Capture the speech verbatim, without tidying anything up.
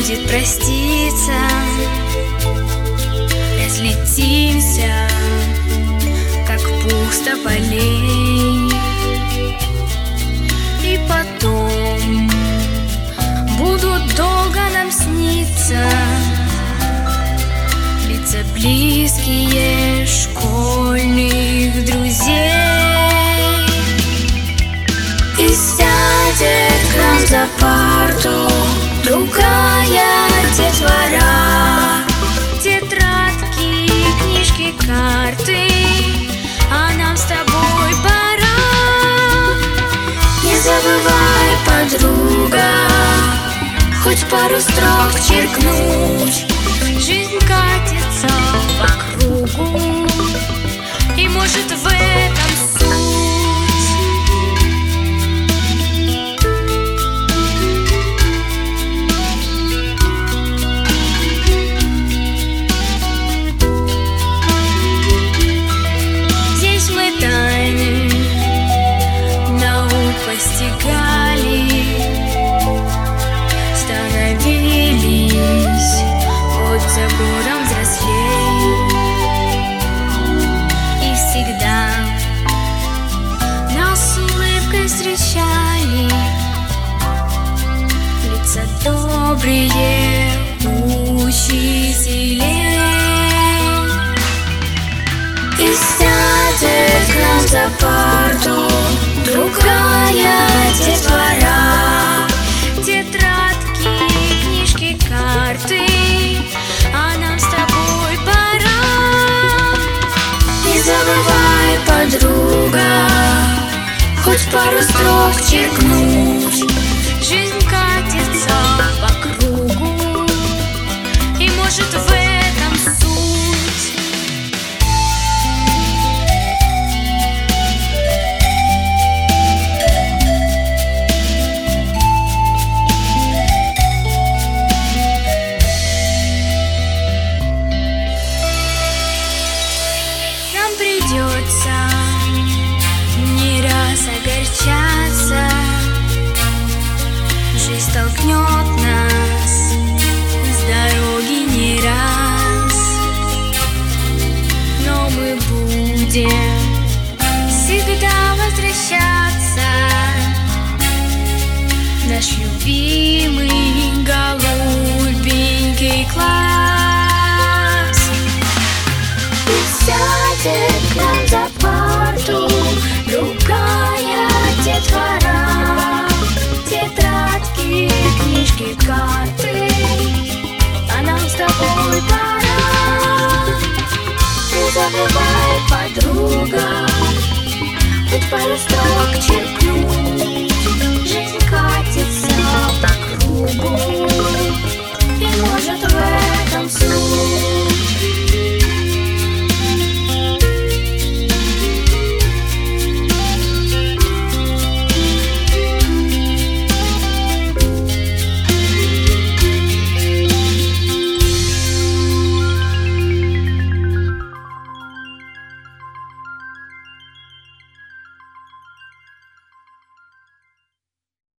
будет проститься, разлетимся, как пух с тополей. И потом будут долго нам сниться лица близкие школьных друзей. И сядет к нам за парту другая детвора, тетрадки, книжки, карты, а нам с тобой пора. Не забывай, подруга, хоть пару строк черкнуть. Жизнь катится по кругу, и может в этом суть. Здесь мы тайны наук постигали, становились год за годом взрослей. И всегда нас с улыбкой встречали лица добрые учителей. И сядет к нам за парту другая детвора, тетрадки, книжки, карты, а нам с тобой пора. Не забывай, подруга, хоть пару строк черкнуть. Жизнь катится по кругу, и может в этом суть. Придется не раз огорчаться, жизнь толкнет нас с дороги не раз, но мы будем всегда возвращаться в наш любимый голубенький класс. Сядет к нам за парту другая детвора, тетрадки, книжки, карты, а нам с тобой пора. Не забывай, подруга, хоть пару строк черкнуть.